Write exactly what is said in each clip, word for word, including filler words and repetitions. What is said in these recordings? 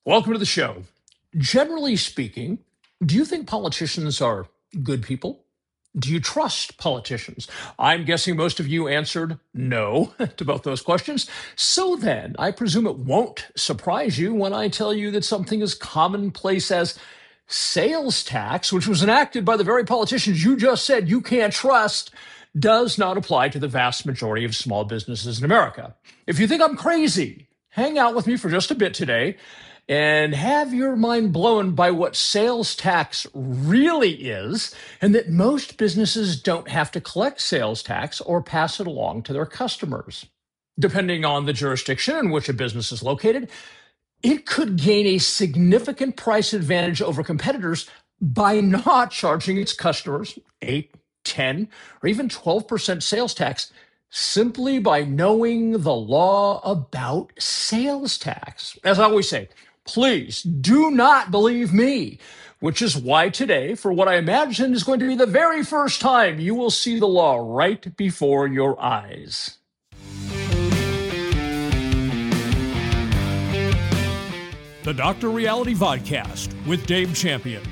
Welcome to the show. Generally speaking, do you think politicians are good people? Do you trust politicians? I'm guessing most of you answered no to both those questions. So then, I presume it won't surprise you when I tell you that something as commonplace as sales tax, which was enacted by the very politicians you just said you can't trust, does not apply to the vast majority of small businesses in America. If you think I'm crazy, hang out with me for just a bit today and have your mind blown by what sales tax really is, and that most businesses don't have to collect sales tax or pass it along to their customers. Depending on the jurisdiction in which a business is located, it could gain a significant price advantage over competitors by not charging its customers eight, ten, or even twelve percent sales tax simply by knowing the law about sales tax. As I always say, please do not believe me, which is why today, for what I imagine is going to be the very first time, you will see the law right before your eyes. The Doctor Reality Vodcast with Dave Champion.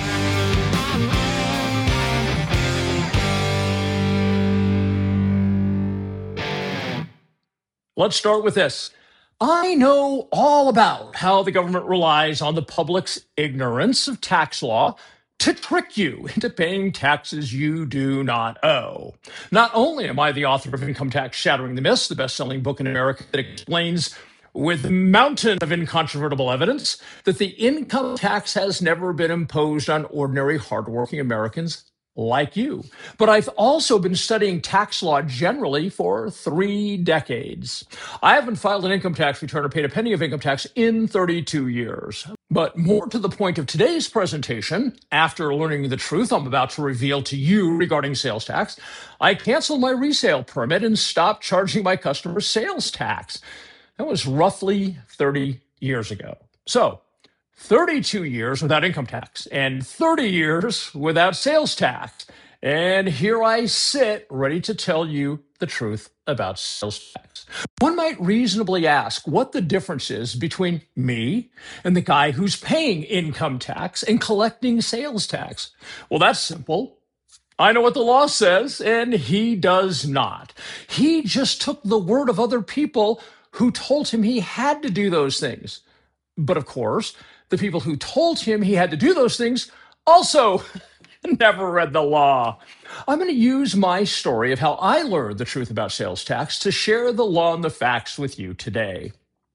Let's start with this. I know all about how the government relies on the public's ignorance of tax law to trick you into paying taxes you do not owe. Not only am I the author of Income Tax Shattering the Myths, the best-selling book in America that explains with a mountain of incontrovertible evidence that the income tax has never been imposed on ordinary, hardworking Americans like you, but I've also been studying tax law generally for three decades. I haven't filed an income tax return or paid a penny of income tax in thirty-two years. But more to the point of today's presentation, after learning the truth I'm about to reveal to you regarding sales tax, I canceled my resale permit and stopped charging my customers sales tax. That was roughly thirty years ago. So, thirty-two years without income tax and thirty years without sales tax. And here I sit ready to tell you the truth about sales tax. One might reasonably ask what the difference is between me and the guy who's paying income tax and collecting sales tax. Well, that's simple. I know what the law says, and he does not. He just took the word of other people who told him he had to do those things. But of course, the people who told him he had to do those things also never read the law. I'm going to use my story of how I learned the truth about sales tax to share the law and the facts with you today.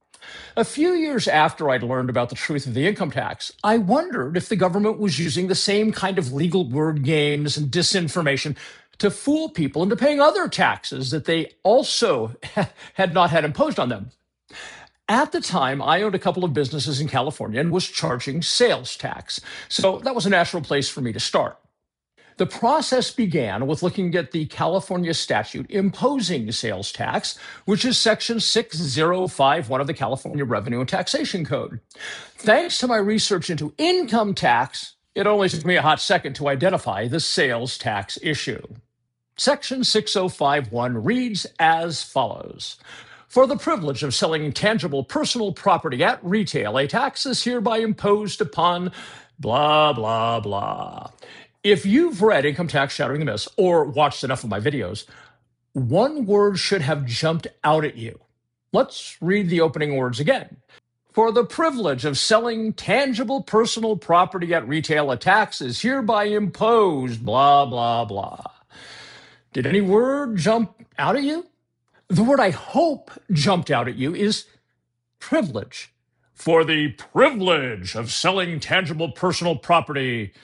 A few years after I'd learned about the truth of the income tax, I wondered if the government was using the same kind of legal word games and disinformation to fool people into paying other taxes that they also had not had imposed on them. At the time, I owned a couple of businesses in California and was charging sales tax. So that was a natural place for me to start. The process began with looking at the California statute imposing sales tax, which is Section six thousand fifty-one of the California Revenue and Taxation Code. Thanks to my research into income tax, it only took me a hot second to identify the sales tax issue. Section six thousand fifty-one reads as follows. For the privilege of selling tangible personal property at retail, a tax is hereby imposed upon blah, blah, blah. If you've read Income Tax Shattering the Myths or watched enough of my videos, one word should have jumped out at you. Let's read the opening words again. For the privilege of selling tangible personal property at retail, a tax is hereby imposed, blah, blah, blah. Did any word jump out at you? The word I hope jumped out at you is privilege. For the privilege of selling tangible personal property.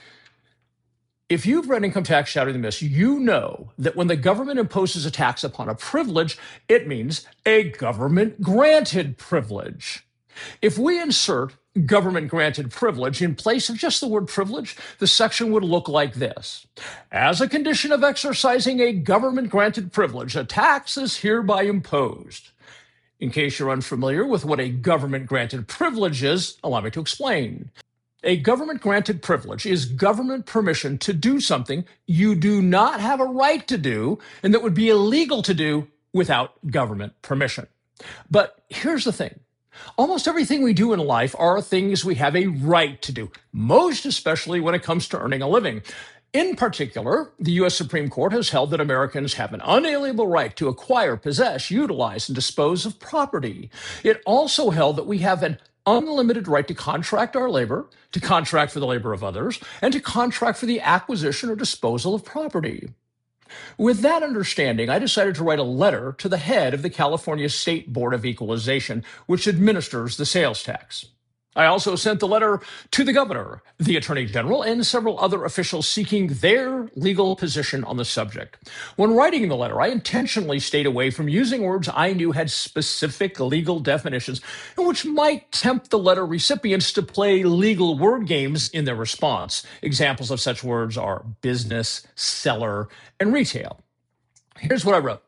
If you've read Income Tax Shattering the Myths, you know that when the government imposes a tax upon a privilege, it means a government-granted privilege. If we insert government-granted privilege in place of just the word privilege, the section would look like this. As a condition of exercising a government-granted privilege, a tax is hereby imposed. In case you're unfamiliar with what a government-granted privilege is, allow me to explain. A government-granted privilege is government permission to do something you do not have a right to do and that would be illegal to do without government permission. But here's the thing. Almost everything we do in life are things we have a right to do, most especially when it comes to earning a living. In particular, the U S Supreme Court has held that Americans have an unalienable right to acquire, possess, utilize, and dispose of property. It also held that we have an unlimited right to contract our labor, to contract for the labor of others, and to contract for the acquisition or disposal of property. With that understanding, I decided to write a letter to the head of the California State Board of Equalization, which administers the sales tax. I also sent the letter to the governor, the attorney general, and several other officials seeking their legal position on the subject. When writing the letter, I intentionally stayed away from using words I knew had specific legal definitions, which might tempt the letter recipients to play legal word games in their response. Examples of such words are business, seller, and retail. Here's what I wrote.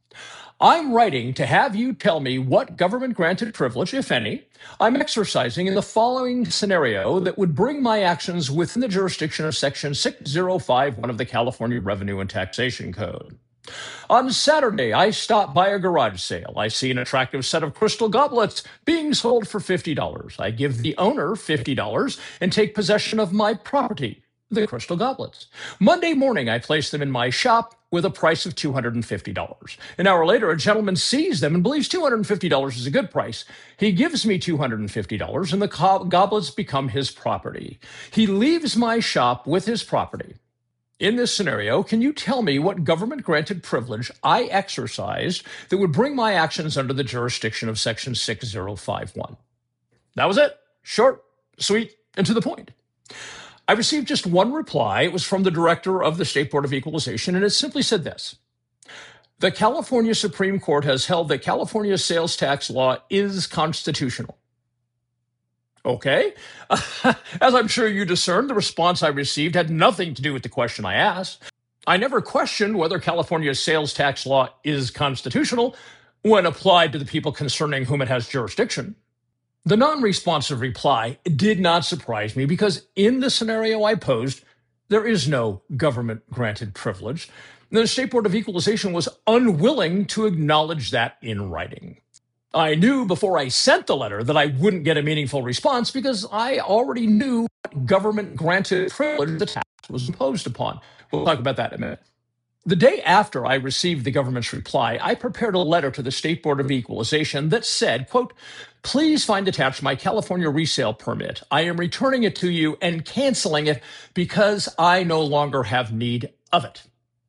I'm writing to have you tell me what government-granted privilege, if any, I'm exercising in the following scenario that would bring my actions within the jurisdiction of Section six oh five one of the California Revenue and Taxation Code. On Saturday, I stop by a garage sale. I see an attractive set of crystal goblets being sold for fifty dollars. I give the owner fifty dollars and take possession of my property, the crystal goblets. Monday morning, I place them in my shop with a price of two hundred fifty dollars. An hour later, a gentleman sees them and believes two hundred fifty dollars is a good price. He gives me two hundred fifty dollars and the co- goblets become his property. He leaves my shop with his property. In this scenario, can you tell me what government-granted privilege I exercised that would bring my actions under the jurisdiction of Section six oh five one? That was it. Short, sweet, and to the point. I received just one reply. It was from the director of the State Board of Equalization, and it simply said this. The California Supreme Court has held that California's sales tax law is constitutional. Okay. As I'm sure you discerned, the response I received had nothing to do with the question I asked. I never questioned whether California's sales tax law is constitutional when applied to the people concerning whom it has jurisdiction. The non-responsive reply did not surprise me because in the scenario I posed, there is no government-granted privilege. The State Board of Equalization was unwilling to acknowledge that in writing. I knew before I sent the letter that I wouldn't get a meaningful response because I already knew what government-granted privilege the tax was imposed upon. We'll talk about that in a minute. The day after I received the government's reply, I prepared a letter to the State Board of Equalization that said, quote, please find attached my California resale permit. I am returning it to you and canceling it because I no longer have need of it.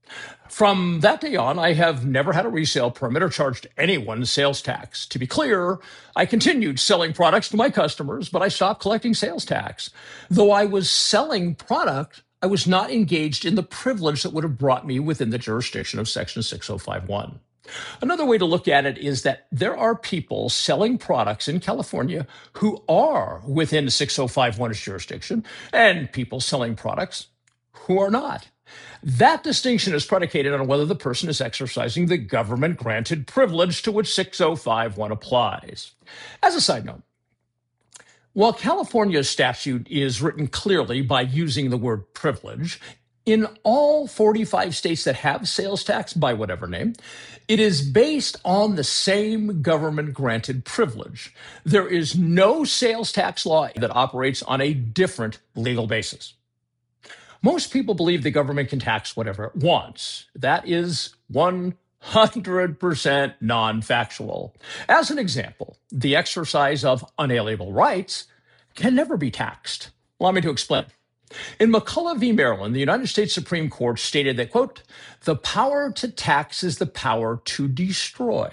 From that day on, I have never had a resale permit or charged anyone sales tax. To be clear, I continued selling products to my customers, but I stopped collecting sales tax. Though I was selling product, I was not engaged in the privilege that would have brought me within the jurisdiction of Section six oh five one. Another way to look at it is that there are people selling products in California who are within six oh five one's jurisdiction, and people selling products who are not. That distinction is predicated on whether the person is exercising the government-granted privilege to which six oh five one applies. As a side note, while California's statute is written clearly by using the word privilege, in all forty-five states that have sales tax by whatever name, it is based on the same government-granted privilege. There is no sales tax law that operates on a different legal basis. Most people believe the government can tax whatever it wants. That is one hundred percent non-factual. As an example, the exercise of unalienable rights can never be taxed. Allow me to explain. In McCulloch v. Maryland, the United States Supreme Court stated that, quote, the power to tax is the power to destroy.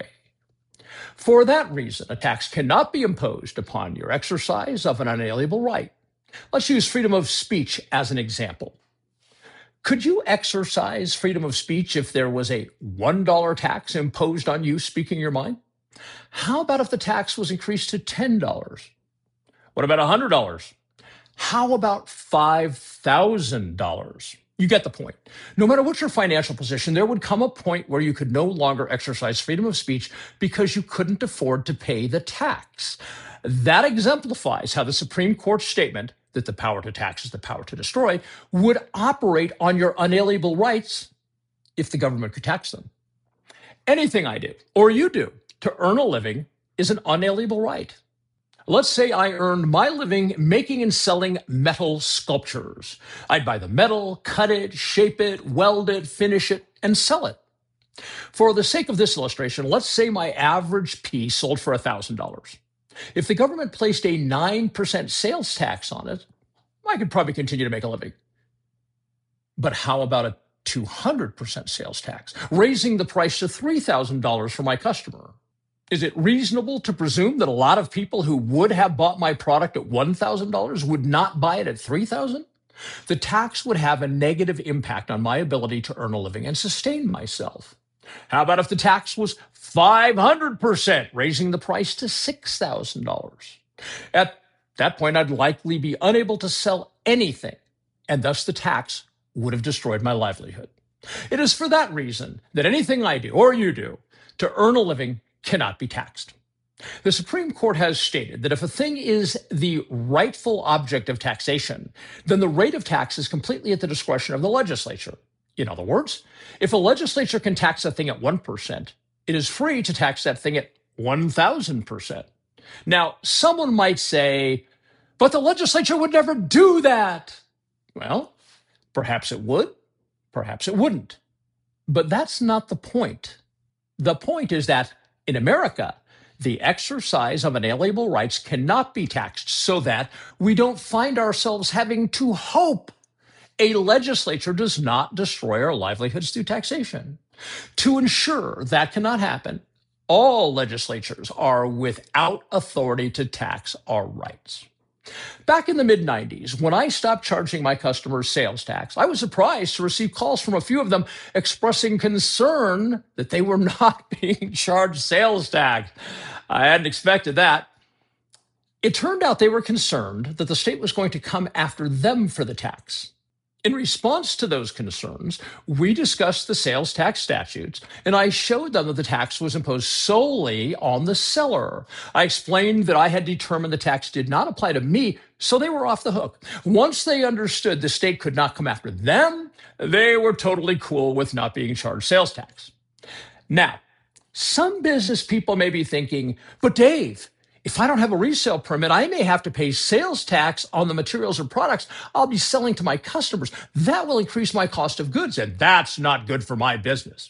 For that reason, a tax cannot be imposed upon your exercise of an unalienable right. Let's use freedom of speech as an example. Could you exercise freedom of speech if there was a one dollar tax imposed on you speaking your mind? How about if the tax was increased to ten dollars? What about one hundred dollars? How about five thousand dollars? You get the point. No matter what your financial position, there would come a point where you could no longer exercise freedom of speech because you couldn't afford to pay the tax. That exemplifies how the Supreme Court's statement that the power to tax is the power to destroy would operate on your unalienable rights if the government could tax them. Anything I do or you do to earn a living is an unalienable right. Let's say I earned my living making and selling metal sculptures. I'd buy the metal, cut it, shape it, weld it, finish it, and sell it. For the sake of this illustration, let's say my average piece sold for one thousand dollars. If the government placed a nine percent sales tax on it, I could probably continue to make a living. But how about a two hundred percent sales tax, raising the price to three thousand dollars for my customer? Is it reasonable to presume that a lot of people who would have bought my product at one thousand dollars would not buy it at three thousand dollars? The tax would have a negative impact on my ability to earn a living and sustain myself. How about if the tax was five hundred percent, raising the price to six thousand dollars? At that point, I'd likely be unable to sell anything, and thus the tax would have destroyed my livelihood. It is for that reason that anything I do or you do to earn a living cannot be taxed. The Supreme Court has stated that if a thing is the rightful object of taxation, then the rate of tax is completely at the discretion of the legislature. In other words, if a legislature can tax a thing at one percent, it is free to tax that thing at one thousand percent. Now, someone might say, but the legislature would never do that. Well, perhaps it would, perhaps it wouldn't. But that's not the point. The point is that in America, the exercise of inalienable rights cannot be taxed so that we don't find ourselves having to hope a legislature does not destroy our livelihoods through taxation. To ensure that cannot happen, all legislatures are without authority to tax our rights. Back in the mid nineties, when I stopped charging my customers sales tax, I was surprised to receive calls from a few of them expressing concern that they were not being charged sales tax. I hadn't expected that. It turned out they were concerned that the state was going to come after them for the tax. In response to those concerns, we discussed the sales tax statutes, and I showed them that the tax was imposed solely on the seller. I explained that I had determined the tax did not apply to me, so they were off the hook. Once they understood the state could not come after them, they were totally cool with not being charged sales tax. Now, some business people may be thinking, but Dave, if I don't have a resale permit, I may have to pay sales tax on the materials or products I'll be selling to my customers. That will increase my cost of goods, and that's not good for my business.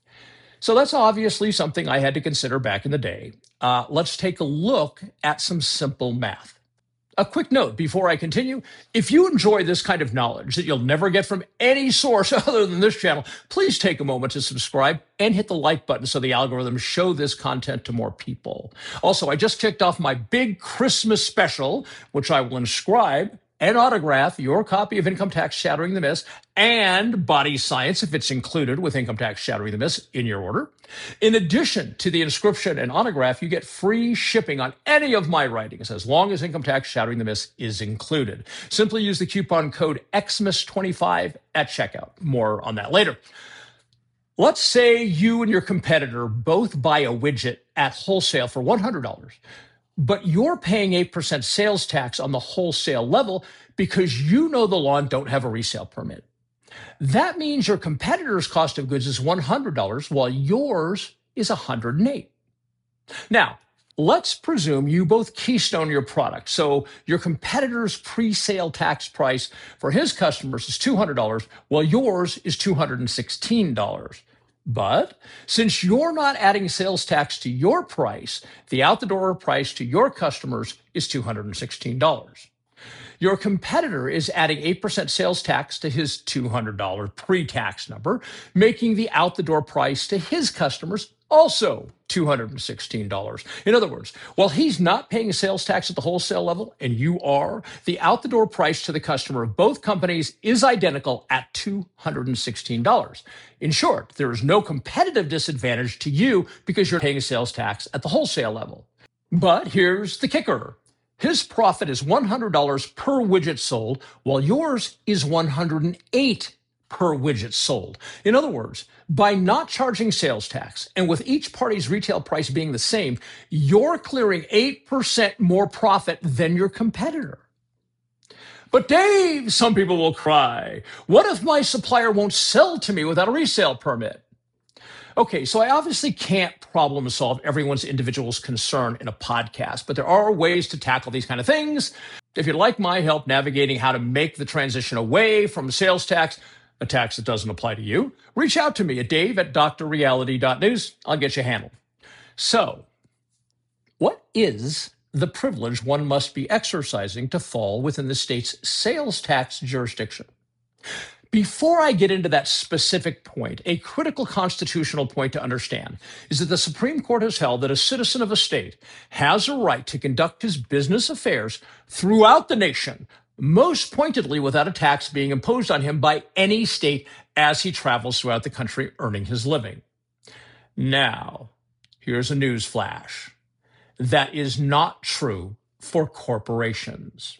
So that's obviously something I had to consider back in the day. Uh, let's take a look at some simple math. A quick note before I continue, if you enjoy this kind of knowledge that you'll never get from any source other than this channel, please take a moment to subscribe and hit the like button so the algorithms show this content to more people. Also, I just kicked off my big Christmas special, which I will inscribe and autograph your copy of Income Tax Shattering the Myths and Body Science, if it's included with Income Tax Shattering the Myths in your order. In addition to the inscription and autograph, you get free shipping on any of my writings, as long as Income Tax Shattering the Myths is included. Simply use the coupon code X M I S twenty-five at checkout. More on that later. Let's say you and your competitor both buy a widget at wholesale for one hundred dollars. But you're paying eight percent sales tax on the wholesale level because you know the law and don't have a resale permit. That means your competitor's cost of goods is one hundred dollars while yours is one hundred eight dollars. Now, let's presume you both keystone your product. So your competitor's pre-sale tax price for his customers is two hundred dollars while yours is two hundred sixteen dollars. But since you're not adding sales tax to your price, the out-the-door price to your customers is two hundred sixteen dollars. Your competitor is adding eight percent sales tax to his two hundred dollars pre-tax number, making the out-the-door price to his customers also two hundred sixteen dollars. In other words, while he's not paying sales tax at the wholesale level and you are, the out-the-door price to the customer of both companies is identical at two hundred sixteen dollars. In short, there is no competitive disadvantage to you because you're paying sales tax at the wholesale level. But here's the kicker. His profit is one hundred dollars per widget sold, while yours is one hundred eight dollars per widget sold. In other words, by not charging sales tax and with each party's retail price being the same, you're clearing eight percent more profit than your competitor. But Dave, some people will cry, what if my supplier won't sell to me without a resale permit? Okay, so I obviously can't problem solve everyone's individual concern in a podcast, but there are ways to tackle these kind of things. If you'd like my help navigating how to make the transition away from sales tax, a tax that doesn't apply to you, reach out to me at dave at d r reality dot news. I'll get you handled. So, what is the privilege one must be exercising to fall within the state's sales tax jurisdiction? Before I get into that specific point, a critical constitutional point to understand is that the Supreme Court has held that a citizen of a state has a right to conduct his business affairs throughout the nation, most pointedly without a tax being imposed on him by any state as he travels throughout the country earning his living. Now, here's a news flash. That is not true for corporations.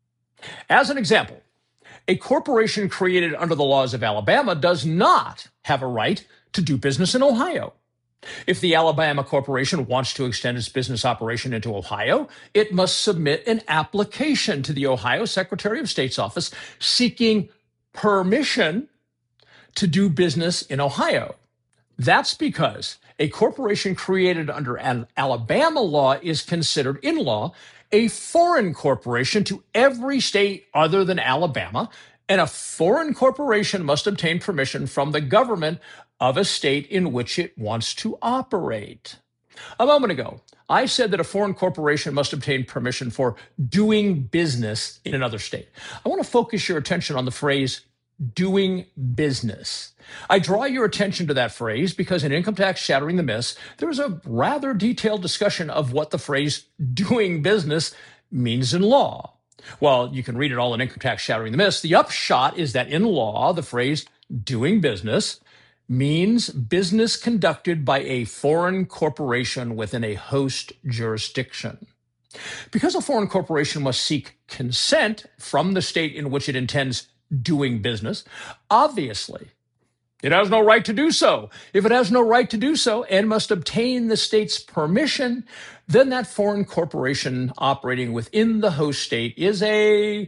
As an example, a corporation created under the laws of Alabama does not have a right to do business in Ohio. If the Alabama corporation wants to extend its business operation into Ohio, it must submit an application to the Ohio Secretary of State's office seeking permission to do business in Ohio. That's because a corporation created under an Alabama law is considered in law a foreign corporation to every state other than Alabama, and a foreign corporation must obtain permission from the government of a state in which it wants to operate. A moment ago, I said that a foreign corporation must obtain permission for doing business in another state. I want to focus your attention on the phrase doing business. I draw your attention to that phrase because in Income Tax Shattering the Myths, there's a rather detailed discussion of what the phrase doing business means in law. While you can read it all in Income Tax Shattering the Myths, the upshot is that in law, the phrase doing business means business conducted by a foreign corporation within a host jurisdiction. Because a foreign corporation must seek consent from the state in which it intends doing business, obviously, it has no right to do so. If it has no right to do so and must obtain the state's permission, then that foreign corporation operating within the host state is a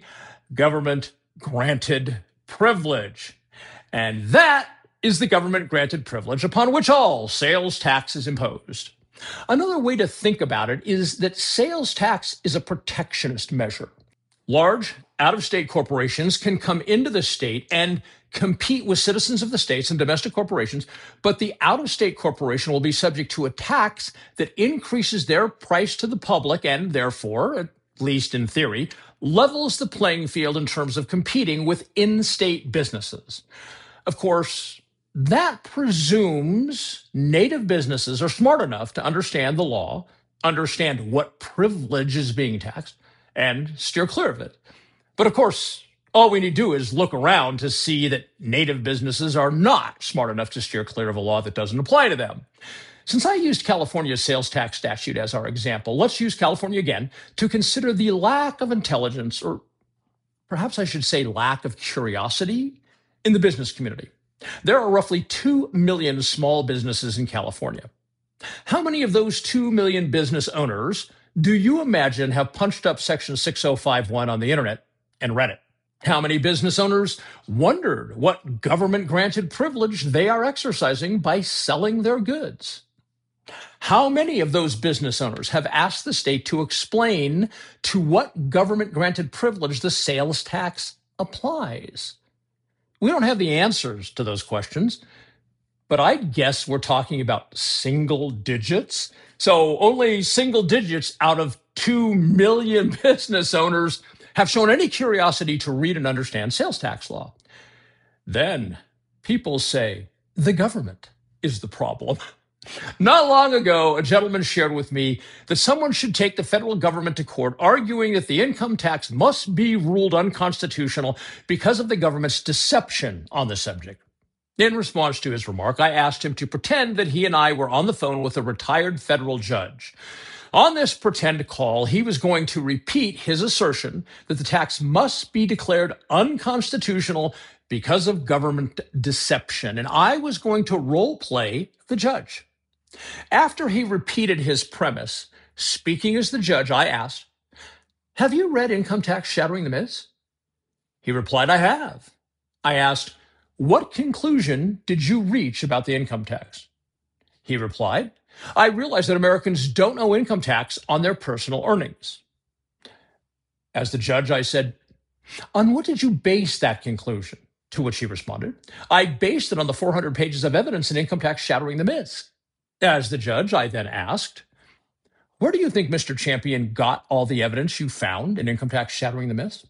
government-granted privilege. And that is the government-granted privilege upon which all sales tax is imposed. Another way to think about it is that sales tax is a protectionist measure. Large, out-of-state corporations can come into the state and compete with citizens of the states and domestic corporations, but the out-of-state corporation will be subject to a tax that increases their price to the public and therefore, at least in theory, levels the playing field in terms of competing with in-state businesses. Of course, that presumes native businesses are smart enough to understand the law, understand what privilege is being taxed, and steer clear of it. But of course, all we need to do is look around to see that native businesses are not smart enough to steer clear of a law that doesn't apply to them. Since I used California's sales tax statute as our example, let's use California again to consider the lack of intelligence, or perhaps I should say lack of curiosity, in the business community. There are roughly two million small businesses in California. How many of those two million business owners do you imagine have punched up Section six oh five one on the internet and read it? How many business owners wondered what government-granted privilege they are exercising by selling their goods? How many of those business owners have asked the state to explain to what government-granted privilege the sales tax applies? We don't have the answers to those questions, but I guess we're talking about single digits. So only single digits out of two million business owners have shown any curiosity to read and understand sales tax law. Then people say the government is the problem. Not long ago, a gentleman shared with me that someone should take the federal government to court arguing that the income tax must be ruled unconstitutional because of the government's deception on the subject. In response to his remark, I asked him to pretend that he and I were on the phone with a retired federal judge. On this pretend call, he was going to repeat his assertion that the tax must be declared unconstitutional because of government deception, and I was going to role play the judge. After he repeated his premise, speaking as the judge, I asked, "Have you read Income Tax Shattering the Myths?" He replied, "I have." I asked, "What conclusion did you reach about the income tax?" He replied, I realize that Americans don't owe income tax on their personal earnings. As the judge, I said, on what did you base that conclusion? To which he responded, I based it on the four hundred pages of evidence in Income Tax Shattering the Myths. As the judge, I then asked, where do you think Mister Champion got all the evidence you found in Income Tax Shattering the Myths?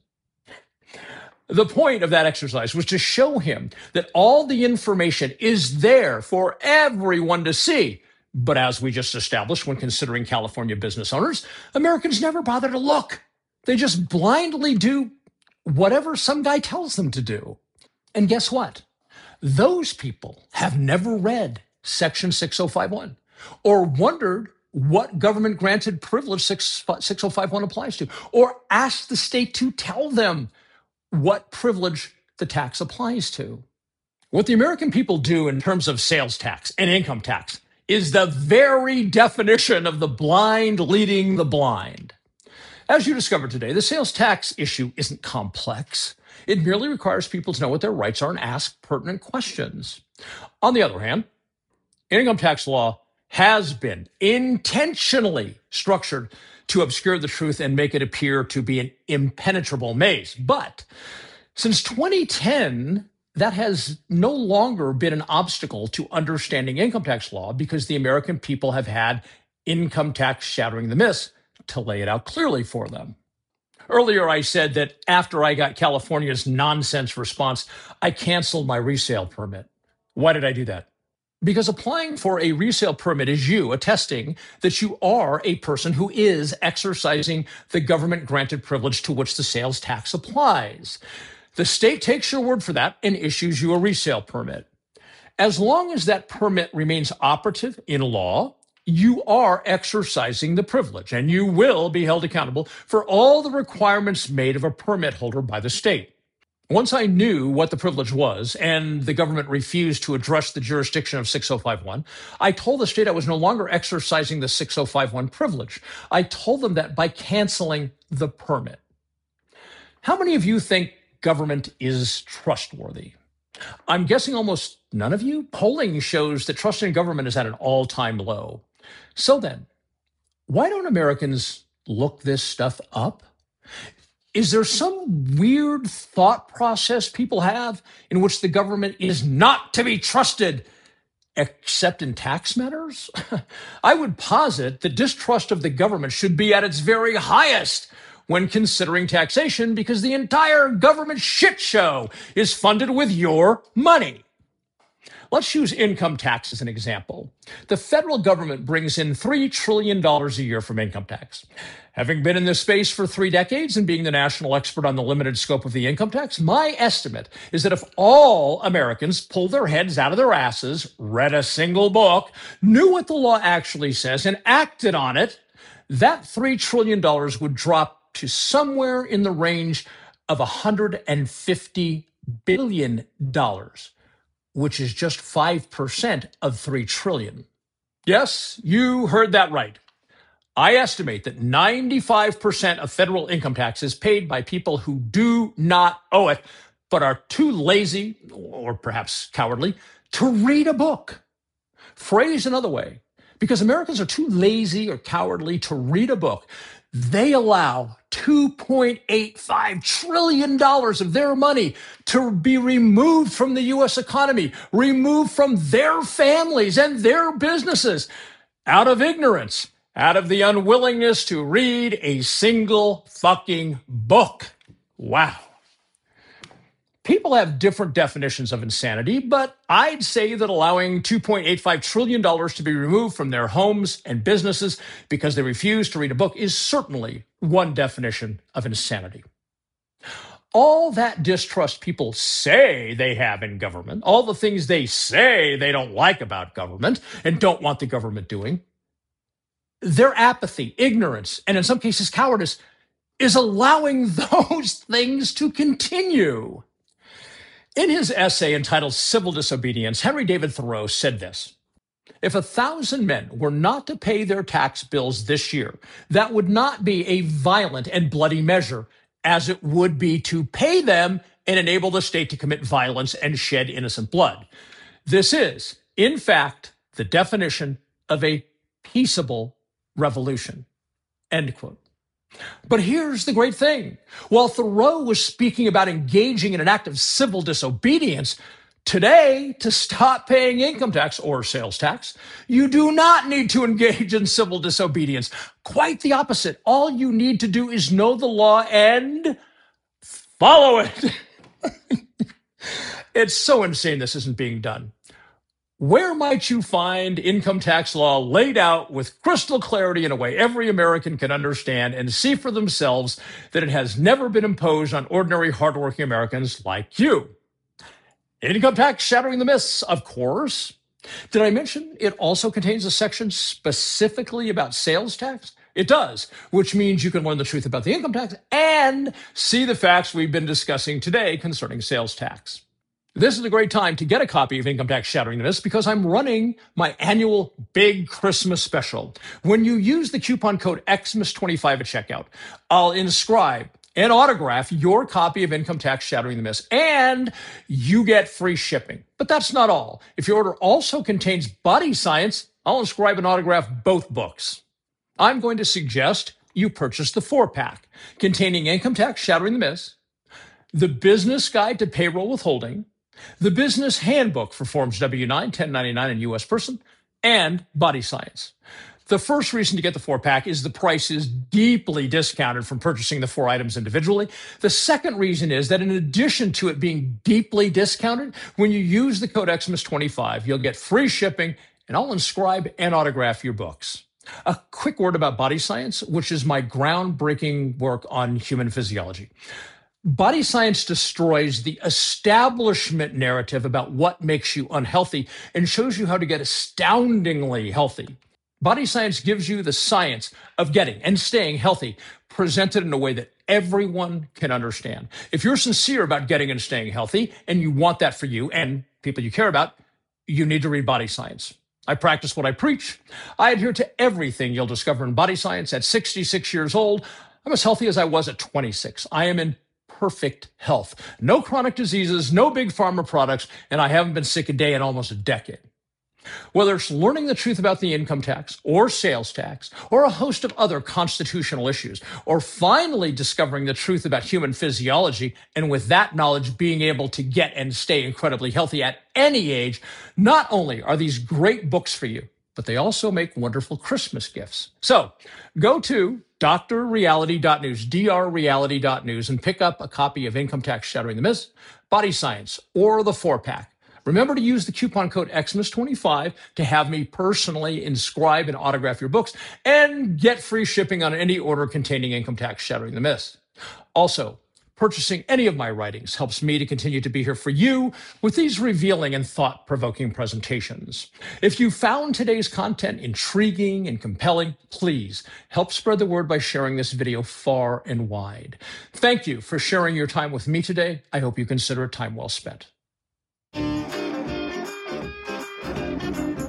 The point of that exercise was to show him that all the information is there for everyone to see. But as we just established when considering California business owners, Americans never bother to look. They just blindly do whatever some guy tells them to do. And guess what? Those people have never read Section six oh five one or wondered what government-granted privilege six oh five one applies to, or asked the state to tell them what privilege the tax applies to. What the American people do in terms of sales tax and income tax is the very definition of the blind leading the blind. As you discovered today, the sales tax issue isn't complex. It merely requires people to know what their rights are and ask pertinent questions. On the other hand, income tax law has been intentionally structured to obscure the truth and make it appear to be an impenetrable maze. But since twenty ten, that has no longer been an obstacle to understanding income tax law because the American people have had Income Tax Shattering the Myths to lay it out clearly for them. Earlier, I said that after I got California's nonsense response, I canceled my resale permit. Why did I do that? Because applying for a resale permit is you attesting that you are a person who is exercising the government-granted privilege to which the sales tax applies. The state takes your word for that and issues you a resale permit. As long as that permit remains operative in law, you are exercising the privilege, and you will be held accountable for all the requirements made of a permit holder by the state. Once I knew what the privilege was and the government refused to address the jurisdiction of six oh five one, I told the state I was no longer exercising the six oh five one privilege. I told them that by canceling the permit. How many of you think government is trustworthy? I'm guessing almost none of you. Polling shows that trust in government is at an all-time low. So then, why don't Americans look this stuff up? Is there some weird thought process people have in which the government is not to be trusted, except in tax matters? I would posit that distrust of the government should be at its very highest when considering taxation, because the entire government shit show is funded with your money. Let's use income tax as an example. The federal government brings in three trillion dollars a year from income tax. Having been in this space for three decades and being the national expert on the limited scope of the income tax, my estimate is that if all Americans pulled their heads out of their asses, read a single book, knew what the law actually says, and acted on it, that three trillion dollars would drop to somewhere in the range of one hundred fifty billion dollars. Which is just five percent of three trillion dollars. Yes, you heard that right. I estimate that ninety-five percent of federal income tax is paid by people who do not owe it, but are too lazy, or perhaps cowardly, to read a book. Phrased another way, because Americans are too lazy or cowardly to read a book, they allow two point eight five trillion dollars of their money to be removed from the U S economy, removed from their families and their businesses, out of ignorance, out of the unwillingness to read a single fucking book. Wow. People have different definitions of insanity, but I'd say that allowing two point eight five trillion dollars to be removed from their homes and businesses because they refuse to read a book is certainly one definition of insanity. All that distrust people say they have in government, all the things they say they don't like about government and don't want the government doing, their apathy, ignorance, and in some cases cowardice is allowing those things to continue. In his essay entitled Civil Disobedience, Henry David Thoreau said this: if a thousand men were not to pay their tax bills this year, that would not be a violent and bloody measure, as it would be to pay them and enable the state to commit violence and shed innocent blood. This is, in fact, the definition of a peaceable revolution, end quote. But here's the great thing. While Thoreau was speaking about engaging in an act of civil disobedience, today, to stop paying income tax or sales tax, you do not need to engage in civil disobedience. Quite the opposite. All you need to do is know the law and follow it. It's so insane this isn't being done. Where might you find income tax law laid out with crystal clarity in a way every American can understand and see for themselves that it has never been imposed on ordinary, hardworking Americans like you? Income tax shattering the myths, of course. Did I mention it also contains a section specifically about sales tax? It does, which means you can learn the truth about the income tax and see the facts we've been discussing today concerning sales tax. This is a great time to get a copy of Income Tax Shattering the Myths because I'm running my annual big Christmas special. When you use the coupon code X M S twenty-five at checkout, I'll inscribe and autograph your copy of Income Tax Shattering the Myths, and you get free shipping. But that's not all. If your order also contains Body Science, I'll inscribe and autograph both books. I'm going to suggest you purchase the four-pack containing Income Tax Shattering the Myths, the Business Guide to Payroll Withholding, the Business Handbook for Forms W nine, ten ninety-nine, and U S Person, and Body Science. The first reason to get the four-pack is the price is deeply discounted from purchasing the four items individually. The second reason is that in addition to it being deeply discounted, when you use the code X M S twenty-five, you'll get free shipping, and I'll inscribe and autograph your books. A quick word about Body Science, which is my groundbreaking work on human physiology. Body Science destroys the establishment narrative about what makes you unhealthy and shows you how to get astoundingly healthy. Body Science gives you the science of getting and staying healthy, presented in a way that everyone can understand. If you're sincere about getting and staying healthy, and you want that for you and people you care about, you need to read Body Science. I practice what I preach. I adhere to everything you'll discover in Body Science. At sixty-six years old, I'm as healthy as I was at twenty-six. I am in perfect health. No chronic diseases, no big pharma products, and I haven't been sick a day in almost a decade. Whether it's learning the truth about the income tax or sales tax or a host of other constitutional issues, or finally discovering the truth about human physiology, and with that knowledge being able to get and stay incredibly healthy at any age, not only are these great books for you, but they also make wonderful Christmas gifts. So go to D R reality dot news, D R reality dot news, and pick up a copy of Income Tax Shattering the Myths, Body Science, or the four-pack. Remember to use the coupon code X M S twenty-five to have me personally inscribe and autograph your books and get free shipping on any order containing Income Tax Shattering the Myths. Also, purchasing any of my writings helps me to continue to be here for you with these revealing and thought-provoking presentations. If you found today's content intriguing and compelling, please help spread the word by sharing this video far and wide. Thank you for sharing your time with me today. I hope you consider it time well spent.